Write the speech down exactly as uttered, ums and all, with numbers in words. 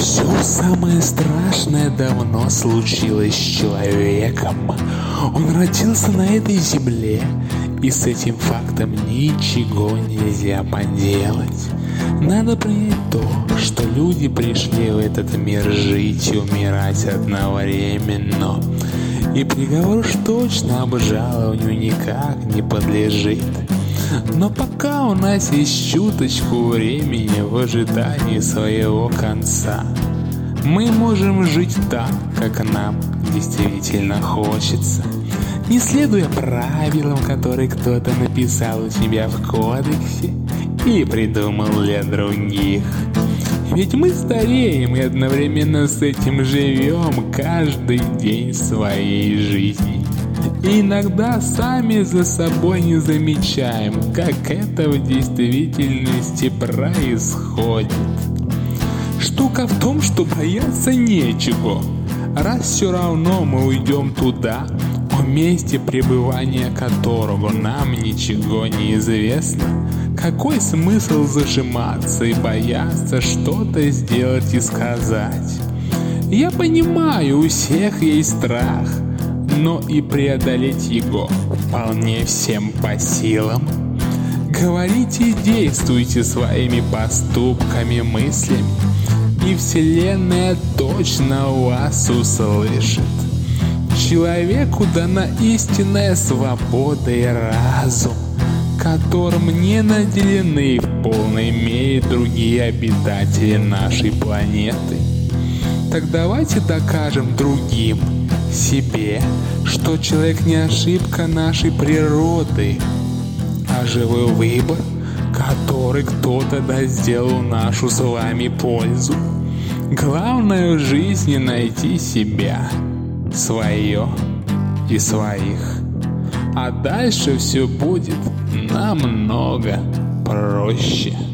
Все самое страшное давно случилось с человеком. Он родился на этой земле, и с этим фактом ничего нельзя поделать. Надо принять то, что люди пришли в этот мир жить и умирать одновременно. И приговор уж точно обжалованию никак не подлежит. Но пока у нас есть чуточку времени в ожидании своего конца, мы можем жить так, как нам действительно хочется, не следуя правилам, которые кто-то написал у себя в кодексе или придумал для других. Ведь мы стареем и одновременно с этим живем каждый день своей жизни. И иногда сами за собой не замечаем, как это в действительности происходит. Штука в том, что бояться нечего, раз все равно мы уйдем туда, о месте пребывания которого нам ничего не известно. Какой смысл зажиматься и бояться что-то сделать и сказать? Я понимаю, у всех есть страх, но и преодолеть его вполне всем по силам. Говорите и действуйте своими поступками, мыслями, и Вселенная точно вас услышит. Человеку дана истинная свобода и разум, которым не наделены в полной мере другие обитатели нашей планеты. Так давайте докажем другим, себе, что человек не ошибка нашей природы, а живой выбор, который кто-то да сделал нашу с вами пользу. Главное в жизни найти себя, свое и своих. А дальше все будет намного проще.